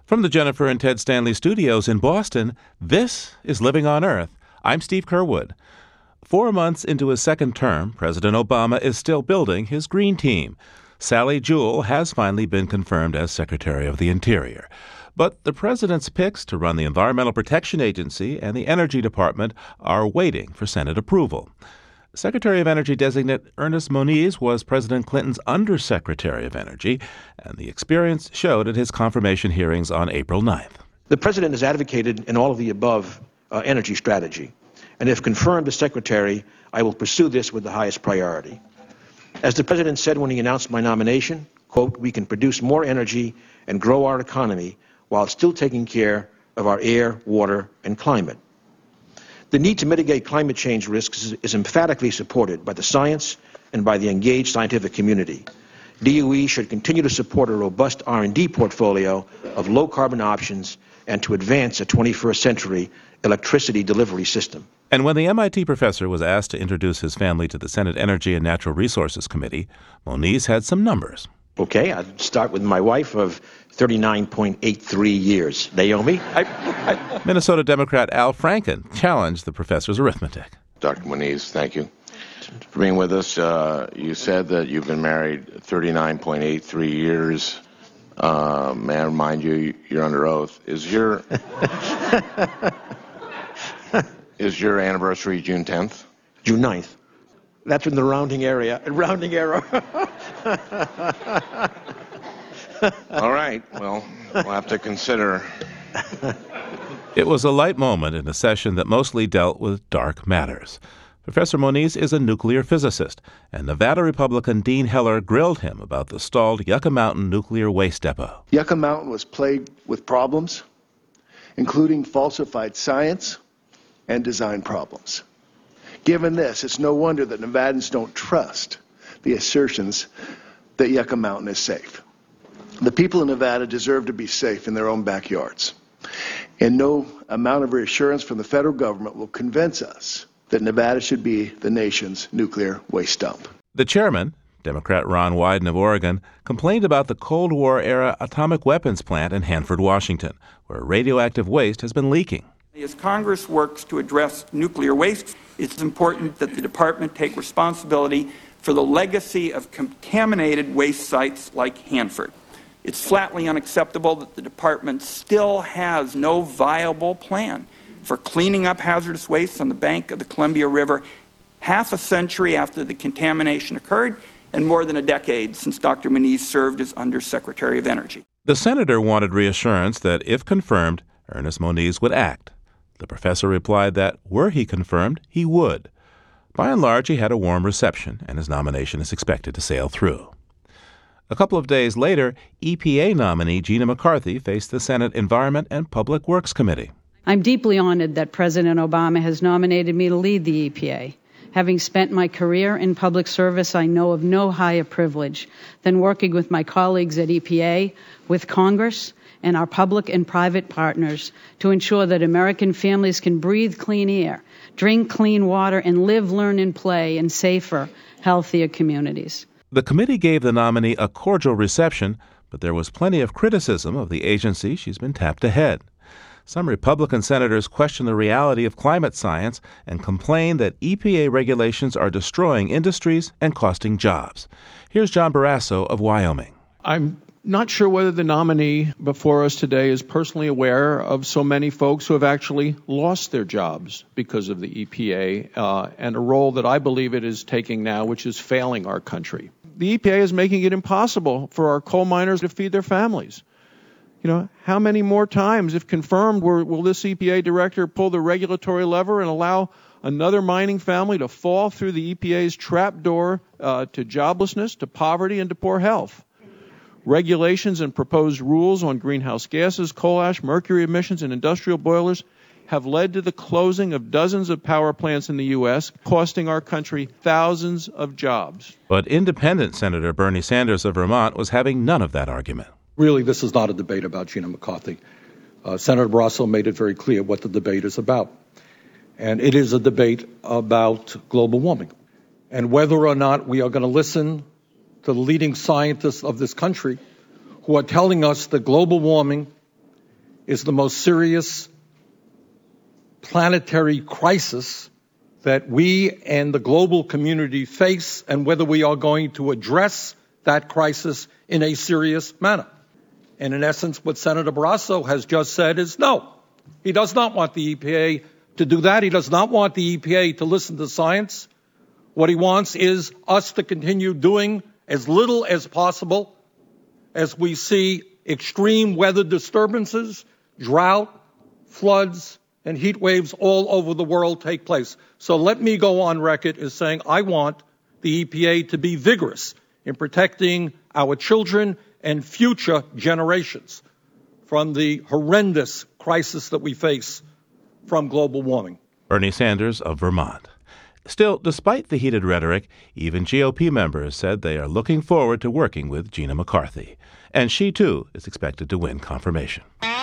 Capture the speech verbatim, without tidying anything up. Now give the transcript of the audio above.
From the Jennifer and Ted Stanley studios in Boston, this is Living on Earth. I'm Steve Curwood. Four months into his second term, President Obama is still building his green team. Sally Jewell has finally been confirmed as Secretary of the Interior. But the president's picks to run the Environmental Protection Agency and the Energy Department are waiting for Senate approval. Secretary of Energy designate Ernest Moniz was President Clinton's Undersecretary of Energy, and the experience showed at his confirmation hearings on April ninth. The president has advocated in all of the above uh, energy strategy, and if confirmed as secretary, I will pursue this with the highest priority. As the president said when he announced my nomination, quote, "We can produce more energy and grow our economy while still taking care of our air, water, and climate." The need to mitigate climate change risks is, is emphatically supported by the science and by the engaged scientific community. D O E should continue to support a robust R and D portfolio of low-carbon options and to advance a twenty-first century electricity delivery system. And when the M I T professor was asked to introduce his family to the Senate Energy and Natural Resources Committee, Moniz had some numbers. Okay, I'd start with my wife of thirty-nine point eight three years. Naomi? I, I... Minnesota Democrat Al Franken challenged the professor's arithmetic. Doctor Moniz, thank you for being with us. Uh, you said that you've been married thirty-nine point eight three years. Uh, may I remind you, you're under oath. Is your is your anniversary June tenth? June ninth. That's in the rounding area. Rounding error. All right. Well, we'll have to consider. It was a light moment in a session that mostly dealt with dark matters. Professor Moniz is a nuclear physicist, and Nevada Republican Dean Heller grilled him about the stalled Yucca Mountain nuclear waste depot. Yucca Mountain was plagued with problems, including falsified science and design problems. Given this, it's no wonder that Nevadans don't trust the assertions that Yucca Mountain is safe. The people of Nevada deserve to be safe in their own backyards. And no amount of reassurance from the federal government will convince us that Nevada should be the nation's nuclear waste dump. The chairman, Democrat Ron Wyden of Oregon, complained about the Cold War-era atomic weapons plant in Hanford, Washington, where radioactive waste has been leaking. As Congress works to address nuclear waste, it's important that the department take responsibility for the legacy of contaminated waste sites like Hanford. It's flatly unacceptable that the department still has no viable plan for cleaning up hazardous waste on the bank of the Columbia River half a century after the contamination occurred and more than a decade since Doctor Moniz served as Undersecretary of Energy. The senator wanted reassurance that, if confirmed, Ernest Moniz would act. The professor replied that, were he confirmed, he would. By and large, he had a warm reception, and his nomination is expected to sail through. A couple of days later, E P A nominee Gina McCarthy faced the Senate Environment and Public Works Committee. I'm deeply honored that President Obama has nominated me to lead the E P A. Having spent my career in public service, I know of no higher privilege than working with my colleagues at E P A, with Congress, and our public and private partners to ensure that American families can breathe clean air, drink clean water, and live, learn, and play in safer, healthier communities. The committee gave the nominee a cordial reception, but there was plenty of criticism of the agency she's been tapped to head. Some Republican senators question the reality of climate science and complain that E P A regulations are destroying industries and costing jobs. Here's John Barrasso of Wyoming. I'm not sure whether the nominee before us today is personally aware of so many folks who have actually lost their jobs because of the E P A uh, and a role that I believe it is taking now, which is failing our country. The E P A is making it impossible for our coal miners to feed their families. You know, how many more times, if confirmed, will this E P A director pull the regulatory lever and allow another mining family to fall through the E P A's trap door uh, to joblessness, to poverty, and to poor health? Regulations and proposed rules on greenhouse gases, coal ash, mercury emissions, and industrial boilers have led to the closing of dozens of power plants in the U S, costing our country thousands of jobs. But independent Senator Bernie Sanders of Vermont was having none of that argument. Really, this is not a debate about Gina McCarthy. Uh, Senator Barrasso made it very clear what the debate is about. And it is a debate about global warming. And whether or not we are going to listen to the leading scientists of this country who are telling us that global warming is the most serious planetary crisis that we and the global community face, and whether we are going to address that crisis in a serious manner. And in essence, what Senator Barrasso has just said is no. He does not want the E P A to do that. He does not want the E P A to listen to science. What he wants is us to continue doing as little as possible as we see extreme weather disturbances, drought, floods, and heat waves all over the world take place. So let me go on record as saying I want the E P A to be vigorous in protecting our children and future generations from the horrendous crisis that we face from global warming. Bernie Sanders of Vermont. Still, despite the heated rhetoric, even G O P members said they are looking forward to working with Gina McCarthy. And she, too, is expected to win confirmation.